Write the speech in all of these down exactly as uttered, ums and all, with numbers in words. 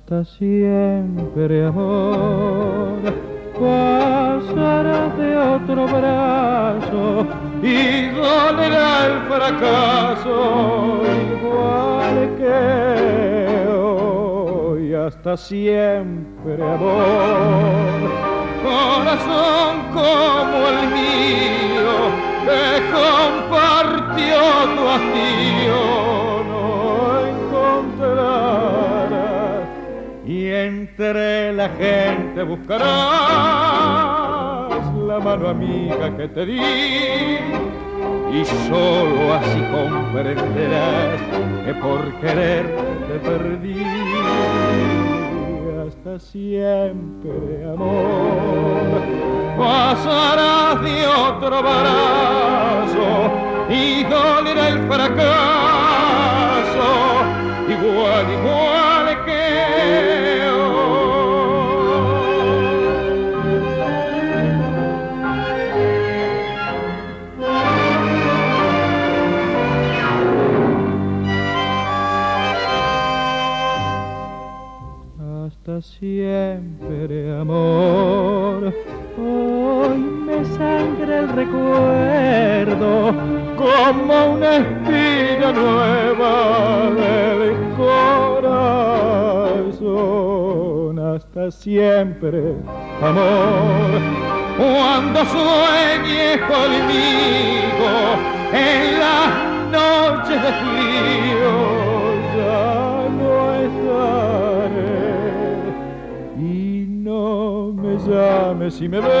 Hasta siempre, amor, pasarás de otro brazo y dolerá el fracaso igual que hoy. Hasta siempre, amor, corazón como el mío que compartió tu hastío, no encontrarás, y entre la gente buscarás la mano amiga que te di, y solo así comprenderás que por querer te perdí. Hasta siempre, amor, pasarás de otro brazo y dolerá el fracaso igual, igual que hasta siempre, amor. Hoy me sangra el recuerdo como una espina nueva del corazón. Hasta siempre, amor, cuando sueñes conmigo en las noches de frío, ya no estaré. No me llames si me ves,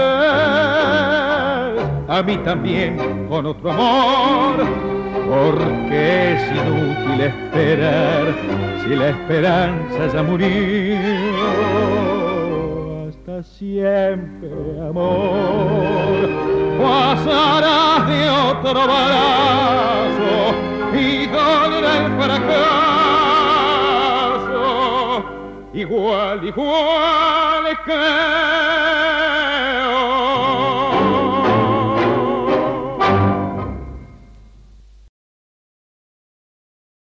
a mí también con otro amor, porque es inútil esperar si la esperanza ya murió. Hasta siempre, amor, pasarás de otro brazo y dolerá el fracaso igual, igual que